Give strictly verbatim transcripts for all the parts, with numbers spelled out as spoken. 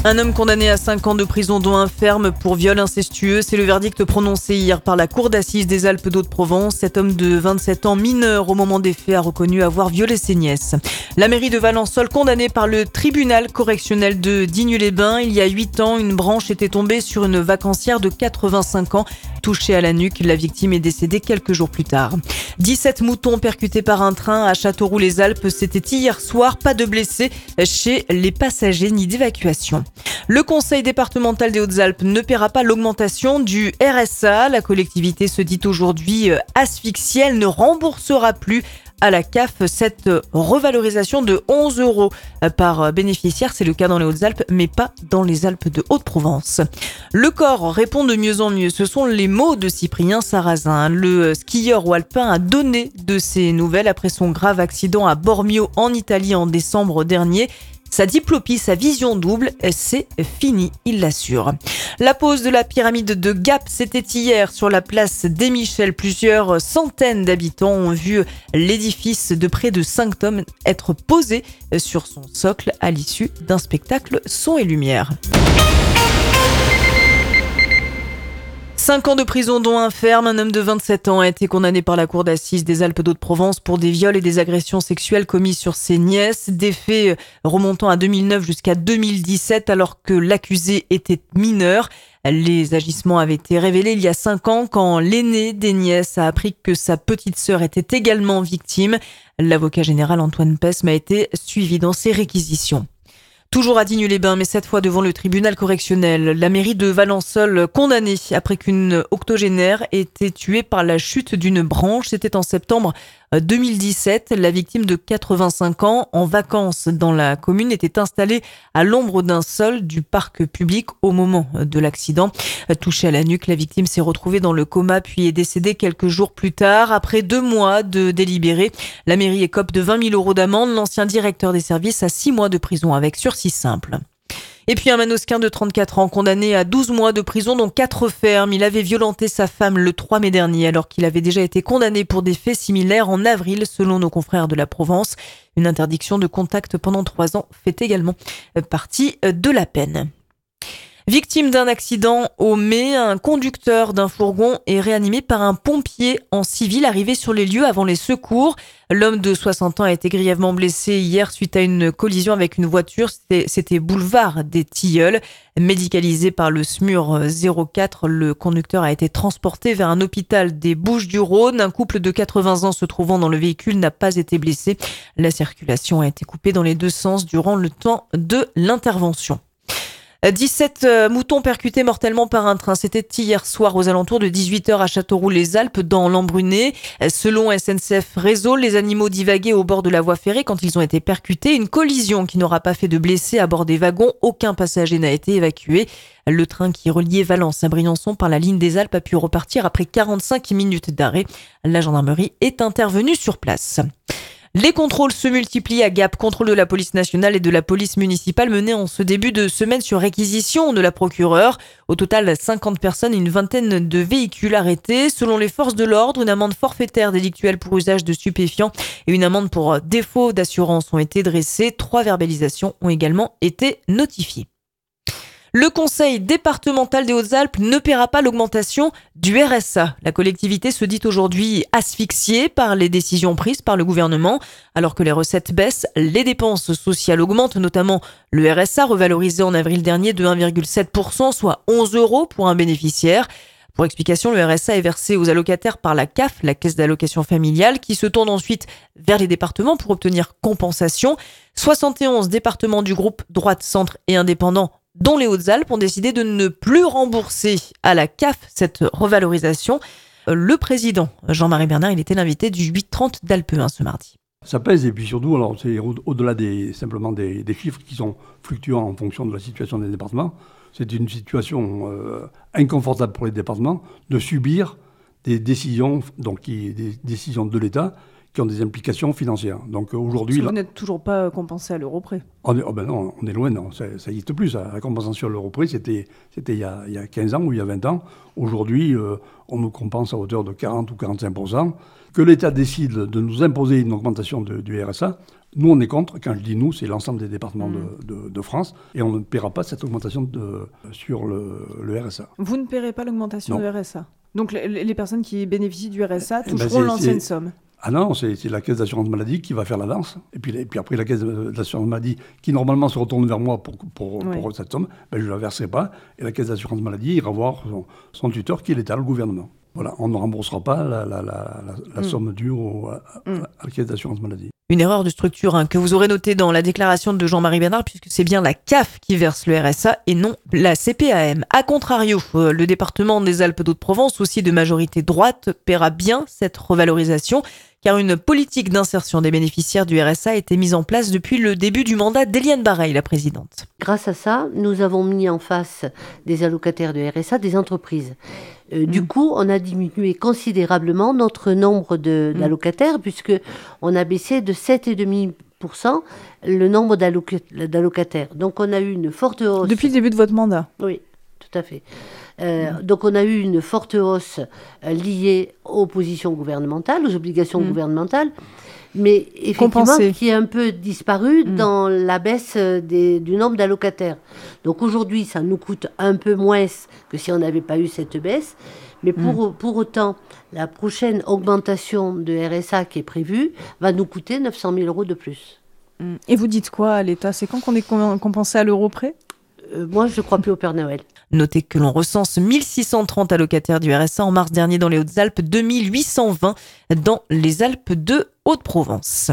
Un homme condamné à cinq ans de prison dont un ferme pour viol incestueux. C'est le verdict prononcé hier par la cour d'assises des Alpes d'Haute-Provence. Cet homme de vingt-sept ans, mineur au moment des faits, a reconnu avoir violé ses nièces. La mairie de Valençol condamnée par le tribunal correctionnel de Digne-les-Bains. Il y a huit ans, une branche était tombée sur une vacancière de quatre-vingt-cinq ans. Touchée à la nuque, la victime est décédée quelques jours plus tard. dix-sept moutons percutés par un train à Châteauroux-les-Alpes. C'était hier soir. Pas de blessés chez les passagers ni d'évacuation. Le conseil départemental des Hautes-Alpes ne paiera pas l'augmentation du R S A. La collectivité se dit aujourd'hui asphyxiée. Elle ne remboursera plus à la C A F cette revalorisation de onze euros par bénéficiaire. C'est le cas dans les Hautes-Alpes, mais pas dans les Alpes de Haute-Provence. Le corps répond de mieux en mieux. Ce sont les mots de Cyprien Sarrazin. Le skieur ou alpin a donné de ses nouvelles après son grave accident à Bormio en Italie en décembre dernier. Sa diplopie, sa vision double, c'est fini, il l'assure. La pose de la pyramide de Gap, c'était hier sur la place des Michel. Plusieurs centaines d'habitants ont vu l'édifice de près de cinq tonnes être posé sur son socle à l'issue d'un spectacle son et lumière. Cinq ans de prison dont un ferme. Un homme de vingt-sept ans a été condamné par la cour d'assises des Alpes d'Haute-Provence pour des viols et des agressions sexuelles commis sur ses nièces. Des faits remontant à deux mille neuf jusqu'à deux mille dix-sept alors que l'accusé était mineur. Les agissements avaient été révélés il y a cinq ans quand l'aîné des nièces a appris que sa petite sœur était également victime. L'avocat général Antoine Pesme a été suivi dans ses réquisitions. Toujours à Digne-les-Bains, mais cette fois devant le tribunal correctionnel. La mairie de Valençol condamnée après qu'une octogénaire ait été tuée par la chute d'une branche. C'était en septembre deux mille dix-sept. La victime de quatre-vingt-cinq ans, en vacances dans la commune, était installée à l'ombre d'un sol du parc public au moment de l'accident. Touchée à la nuque, la victime s'est retrouvée dans le coma puis est décédée quelques jours plus tard. Après deux mois de délibéré, la mairie écope de vingt mille euros d'amende. L'ancien directeur des services a six mois de prison avec sursis simple. Et puis un Manosquin de trente-quatre ans condamné à douze mois de prison dont quatre fermes. Il avait violenté sa femme le trois mai dernier alors qu'il avait déjà été condamné pour des faits similaires en avril selon nos confrères de la Provence. Une interdiction de contact pendant trois ans fait également partie de la peine. Victime d'un accident au Mai, un conducteur d'un fourgon est réanimé par un pompier en civil arrivé sur les lieux avant les secours. L'homme de soixante ans a été grièvement blessé hier suite à une collision avec une voiture. C'était, c'était boulevard des Tilleuls. Médicalisé par le SMUR zéro quatre, le conducteur a été transporté vers un hôpital des Bouches-du-Rhône. Un couple de quatre-vingts ans se trouvant dans le véhicule n'a pas été blessé. La circulation a été coupée dans les deux sens durant le temps de l'intervention. dix-sept moutons percutés mortellement par un train. C'était hier soir aux alentours de dix-huit heures à Châteauroux-les-Alpes dans l'Embruné. Selon S N C F Réseau, les animaux divaguaient au bord de la voie ferrée quand ils ont été percutés. Une collision qui n'aura pas fait de blessés à bord des wagons. Aucun passager n'a été évacué. Le train qui reliait Valence à Briançon par la ligne des Alpes a pu repartir après quarante-cinq minutes d'arrêt. La gendarmerie est intervenue sur place. Les contrôles se multiplient à Gap, contrôle de la police nationale et de la police municipale menés en ce début de semaine sur réquisition de la procureure. Au total, cinquante personnes et une vingtaine de véhicules arrêtés. Selon les forces de l'ordre, une amende forfaitaire délictuelle pour usage de stupéfiants et une amende pour défaut d'assurance ont été dressées. Trois verbalisations ont également été notifiées. Le conseil départemental des Hautes-Alpes ne paiera pas l'augmentation du R S A. La collectivité se dit aujourd'hui asphyxiée par les décisions prises par le gouvernement. Alors que les recettes baissent, les dépenses sociales augmentent, notamment le R S A revalorisé en avril dernier de un virgule sept pour cent, soit onze euros pour un bénéficiaire. Pour explication, le R S A est versé aux allocataires par la C A F, la caisse d'allocation familiale, qui se tourne ensuite vers les départements pour obtenir compensation. soixante et onze départements du groupe droite, centre et indépendants dont les Hautes-Alpes ont décidé de ne plus rembourser à la C A F cette revalorisation. Le président Jean-Marie Bernard, il était l'invité du huit trente d'Alpe un ce mardi. Ça pèse et puis surtout, alors c'est au- au-delà des, simplement des, des chiffres qui sont fluctuants en fonction de la situation des départements. C'est une situation euh, inconfortable pour les départements de subir des décisions, donc qui, des décisions de l'État qui ont des implications financières. Donc aujourd'hui, Parce que là, vous n'êtes toujours pas compensé à l'euro près. on est, oh ben non, on est loin, non, ça n'existe plus. Ça. La compensation à l'euro près, c'était, c'était il, y a, il y a quinze ans ou il y a vingt ans. Aujourd'hui, euh, on nous compense à hauteur de quarante ou quarante-cinq pour cent. Que l'État décide de nous imposer une augmentation de, du R S A, Nous, on est contre. Quand je dis nous, c'est l'ensemble des départements mmh. de, de, de France. Et on ne paiera pas cette augmentation de, sur le, le R S A. Vous ne paierez pas l'augmentation non. du R S A. Donc les, les personnes qui bénéficient du R S A Eh ben toucheront c'est, l'ancienne c'est... somme. Ah non, c'est, c'est la caisse d'assurance maladie qui va faire l'avance. Et puis, et puis après, la caisse d'assurance maladie, qui normalement se retourne vers moi pour, pour, oui. pour cette somme, ben, je ne la verserai pas. Et la caisse d'assurance maladie ira voir son, son tuteur, qui est l'État, le gouvernement. Voilà, on ne remboursera pas la, la, la, la, la mmh. somme due au, à, mmh. à la caisse d'assurance maladie. Une erreur de structure hein, que vous aurez notée dans la déclaration de Jean-Marie Bernard, puisque c'est bien la C A F qui verse le R S A et non la C P A M. A contrario, euh, le département des Alpes-de-Haute-Provence, aussi de majorité droite, paiera bien cette revalorisation, car une politique d'insertion des bénéficiaires du R S A a été mise en place depuis le début du mandat d'Éliane Bareil, la présidente. Grâce à ça, nous avons mis en face des allocataires de R S A des entreprises. Euh, mmh. Du coup, on a diminué considérablement notre nombre de, mmh. d'allocataires, puisqu'on a baissé de sept virgule cinq pour cent le nombre d'alloc- d'allocataires. Donc, on a eu une forte hausse. Depuis le début de votre mandat ? Oui, tout à fait. Euh, mmh. Donc, on a eu une forte hausse euh, liée aux positions gouvernementales, aux obligations mmh. gouvernementales, mais effectivement, Compensé. qui est un peu disparu mmh. dans la baisse des, du nombre d'allocataires. Donc, aujourd'hui, ça nous coûte un peu moins que si on n'avait pas eu cette baisse, mais pour, mmh. pour autant, la prochaine augmentation de R S A qui est prévue va nous coûter neuf cent mille euros de plus. Mmh. Et vous dites quoi à l'État ? C'est quand qu'on est compensé à l'euro près ? Euh, moi, je ne crois plus au Père Noël. Notez que l'on recense mille six cent trente allocataires du R S A en mars dernier dans les Hautes-Alpes, deux mille huit cent vingt dans les Alpes de Haute-Provence.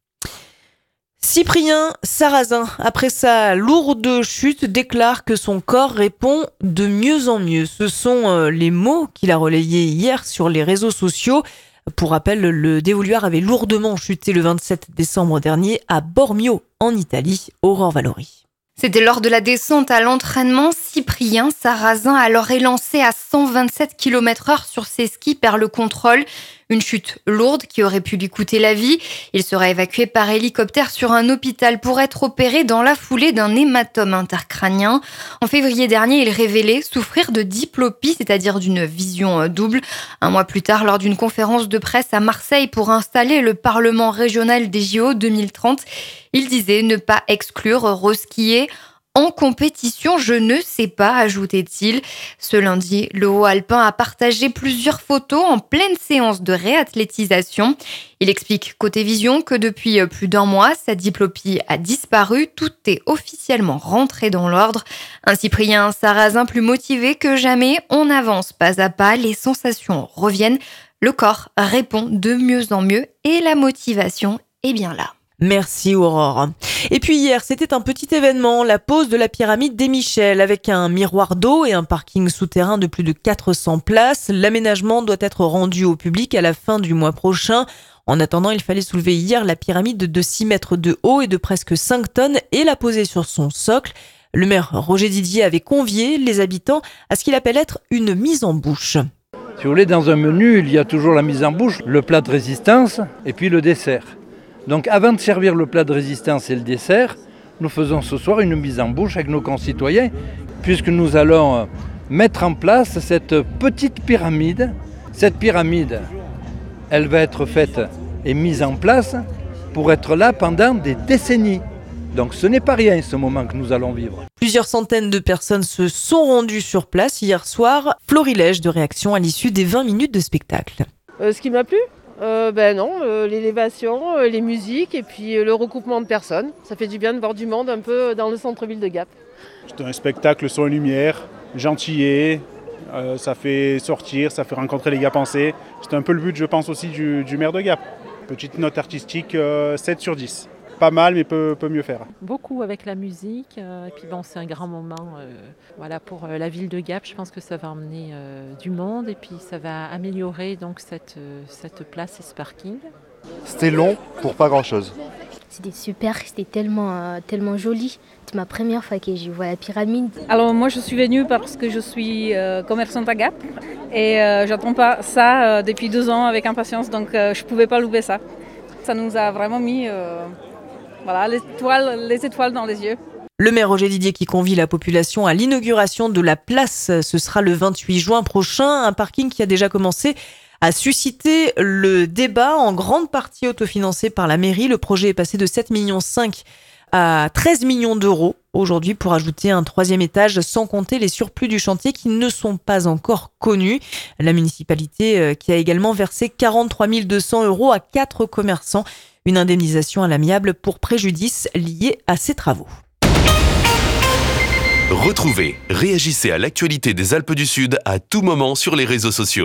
Cyprien Sarrazin, après sa lourde chute, déclare que son corps répond de mieux en mieux. Ce sont les mots qu'il a relayés hier sur les réseaux sociaux. Pour rappel, le dévoluard avait lourdement chuté le vingt-sept décembre dernier à Bormio, en Italie. Aurore Valori. C'était lors de la descente à l'entraînement. Cyprien Sarrazin a alors élancé à cent vingt-sept kilomètres heure sur ses skis par le contrôle. Une chute lourde qui aurait pu lui coûter la vie. Il sera évacué par hélicoptère sur un hôpital pour être opéré dans la foulée d'un hématome intercrânien. En février dernier, il révélait souffrir de diplopie, c'est-à-dire d'une vision double. Un mois plus tard, lors d'une conférence de presse à Marseille pour installer le Parlement régional des J O deux mille trente, il disait ne pas exclure reskier en compétition, je ne sais pas, ajoutait-il. Ce lundi, le Haut-Alpin a partagé plusieurs photos en pleine séance de réathlétisation. Il explique côté vision que depuis plus d'un mois, sa diplopie a disparu. Tout est officiellement rentré dans l'ordre. Un Cyprien Sarrazin plus motivé que jamais. On avance pas à pas, les sensations reviennent. Le corps répond de mieux en mieux et la motivation est bien là. Merci Aurore. Et puis hier, c'était un petit événement, la pose de la pyramide des Michel avec un miroir d'eau et un parking souterrain de plus de quatre cents places. L'aménagement doit être rendu au public à la fin du mois prochain. En attendant, il fallait soulever hier la pyramide de six mètres de haut et de presque cinq tonnes et la poser sur son socle. Le maire Roger Didier avait convié les habitants à ce qu'il appelle être une mise en bouche. Si vous voulez, dans un menu, il y a toujours la mise en bouche, le plat de résistance et puis le dessert. Donc avant de servir le plat de résistance et le dessert, nous faisons ce soir une mise en bouche avec nos concitoyens, puisque nous allons mettre en place cette petite pyramide. Cette pyramide, elle va être faite et mise en place pour être là pendant des décennies. Donc ce n'est pas rien ce moment que nous allons vivre. Plusieurs centaines de personnes se sont rendues sur place hier soir. Florilège de réactions à l'issue des vingt minutes de spectacle. Euh, ce qui m'a plu Euh, ben non, euh, l'élévation, euh, les musiques et puis euh, le recoupement de personnes. Ça fait du bien de voir du monde un peu dans le centre-ville de Gap. C'est un spectacle son et lumière, gentillet, euh, ça fait sortir, ça fait rencontrer les Gapensais. C'est un peu le but, je pense, aussi du, du maire de Gap. Petite note artistique, euh, sept sur dix. Pas mal, mais peut, peut mieux faire. Beaucoup avec la musique, euh, et puis bon, c'est un grand moment euh, voilà, pour euh, la ville de Gap. Je pense que ça va emmener euh, du monde et puis ça va améliorer donc, cette, euh, cette place et ce parking. C'était long pour pas grand-chose. C'était super, c'était tellement, euh, tellement joli. C'est ma première fois que je vois la pyramide. Alors moi je suis venue parce que je suis euh, commerçante à Gap et euh, j'attends pas ça euh, depuis deux ans avec impatience, donc euh, je pouvais pas louper ça. Ça nous a vraiment mis... Euh, Voilà, les étoiles, les étoiles dans les yeux. Le maire Roger Didier qui convie la population à l'inauguration de la place, ce sera le vingt-huit juin prochain, un parking qui a déjà commencé a suscité le débat, en grande partie autofinancé par la mairie. Le projet est passé de sept virgule cinq millions à treize millions d'euros aujourd'hui pour ajouter un troisième étage, sans compter les surplus du chantier qui ne sont pas encore connus. La municipalité qui a également versé quarante-trois mille deux cents euros à quatre commerçants, une indemnisation à l'amiable pour préjudice lié à ces travaux. Retrouvez, réagissez à l'actualité des Alpes du Sud à tout moment sur les réseaux sociaux.